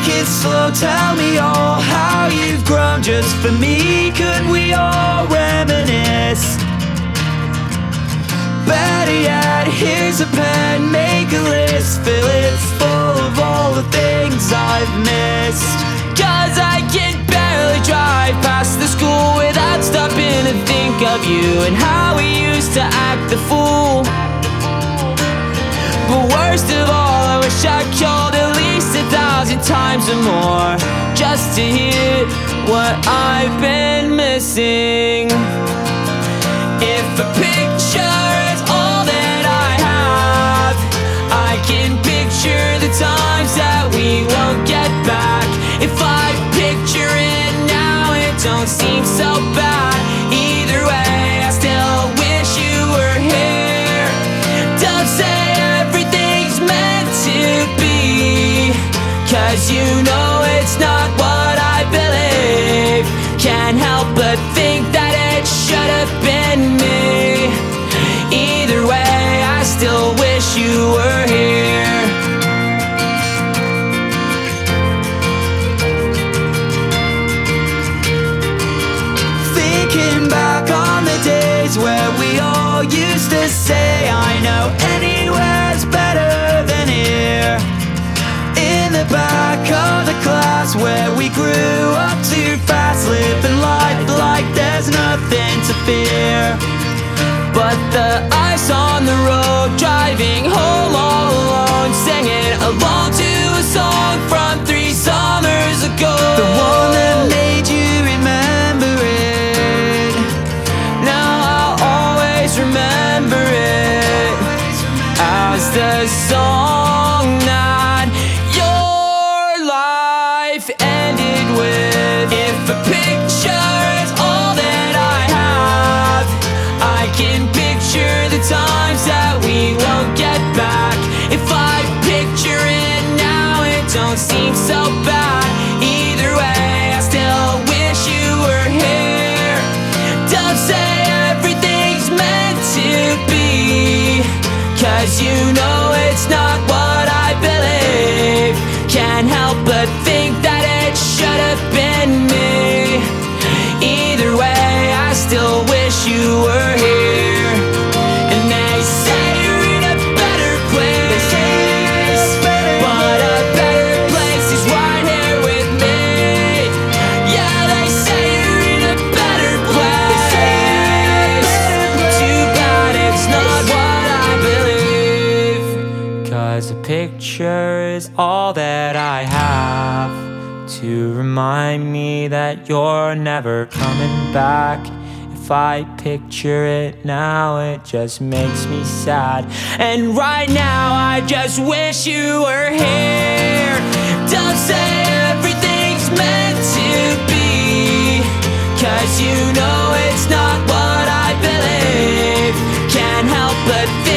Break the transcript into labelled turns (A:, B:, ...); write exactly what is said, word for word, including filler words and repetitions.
A: it slow, tell me all how you've grown just for me. Could we all reminisce? Better yet, here's a pen, make a list, fill it full of all the things I've missed. Cause I can barely drive past the school without stopping to think of you and how we used to act the fool. But worst of all, I wish I called at least a thousand times or more, just to hear what I've been missing. If a picture is all that I have, I can picture the times that we won't get back. If I picture it now, it don't seem so bad. Either way, I still wish you were here. Don't say everything's meant to be, cause you know it's not what I believe. Can't help but think that it should have been me. Either way, I still wish you were here. Thinking back on the days where we all used to say, I know anywhere's better than here. In the back of the class where we grew up too fast, living life like there's nothing to fear. But the ice on the road, driving home all alone, singing along to a song from three summers ago. The one that made you remember it. Now I'll always remember it as the song that your life ended with. If a picture is all that I have, I can picture the times that we won't get back. If I picture it now, it don't seem so bad. Either way, I still wish you were here. Don't say everything's meant to be, cause you know it's not what I believe. Can't help but think that it should have been me. Either way, I still wish you were here. And they say you're in a better place, but a better place is right here with me. Yeah, they say you're in a better place. Too bad it's not what I believe, cause a picture is all that I have to remind me that you're never coming back. If I picture it now, it just makes me sad. And right now, I just wish you were here. Don't say everything's meant to be, cause you know it's not what I believe. Can't help but think